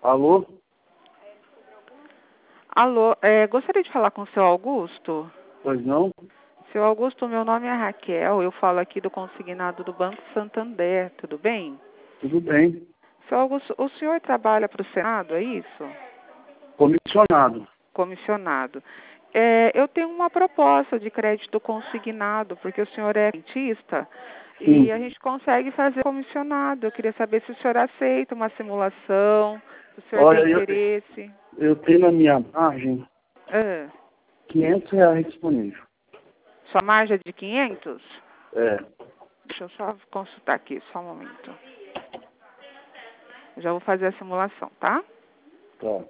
Alô? Alô, gostaria de falar com o seu Augusto? Pois não? Seu Augusto, meu nome é Raquel, eu falo aqui do consignado do Banco Santander, tudo bem? Tudo bem. Seu Augusto, o senhor trabalha para o Senado, é isso? Comissionado. Comissionado. Eu tenho uma proposta de crédito consignado, porque o senhor é dentista, Sim. e a gente consegue fazer comissionado. Eu queria saber se o senhor aceita uma simulação, se o senhor tem Olha, interesse. eu tenho na minha margem Ah, R$ 500 disponível. sua margem é de 500? É. Deixa eu só consultar aqui, só um momento. Eu já vou fazer a simulação, tá? Tá.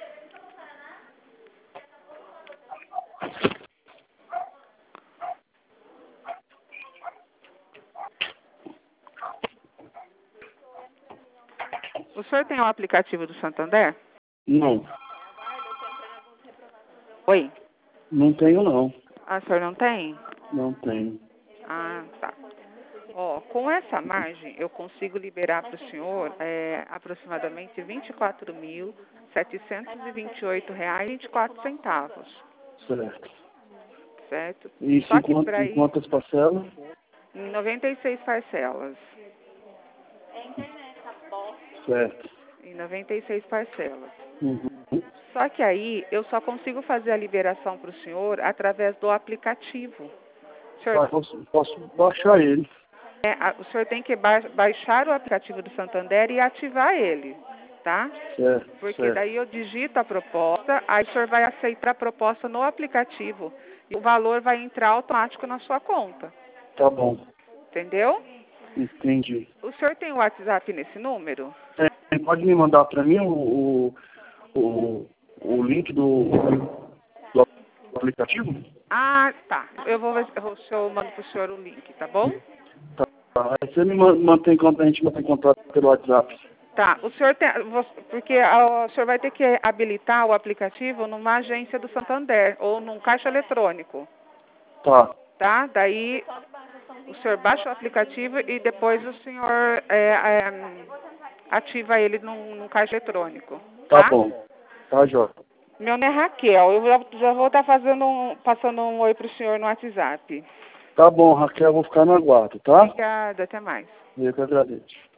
O senhor tem o aplicativo do Santander? Não. Oi? Não tenho, não. Ah, o senhor não tem? Não tenho. Ah, tá. Ó, com essa margem, eu consigo liberar para o senhor aproximadamente R$ 24.728,24, Certo. certo? Isso Só que para em isso, quantas parcelas? em 96 parcelas. Certo. Em 96 parcelas. Uhum. Só que aí, eu só consigo fazer a liberação para o senhor através do aplicativo. O senhor, Tá, posso baixar ele. o senhor tem que baixar o aplicativo do Santander e ativar ele, tá? Certo, Porque certo. daí eu digito a proposta, aí o senhor vai aceitar a proposta no aplicativo e o valor vai entrar automático na sua conta, Tá bom. entendeu? Entendi. O senhor tem o WhatsApp nesse número? Pode me mandar para mim o link do aplicativo? Ah, tá. Eu vou ver se eu mando pro senhor o link, tá bom? Tá. Aí você me mantém contato, a gente mantém contato pelo WhatsApp. Tá. O senhor tem, porque o senhor vai ter que habilitar o aplicativo numa agência do Santander ou num caixa eletrônico, Tá. tá? Daí o senhor baixa o aplicativo e depois o senhor ativa ele num caixa eletrônico, Tá tá? bom. Tá, Jó. Meu nome é Raquel. Eu já vou estar passando um oi pro senhor no WhatsApp. Tá bom, Raquel, eu vou ficar no aguardo, tá? Obrigada, até mais. Eu que agradeço.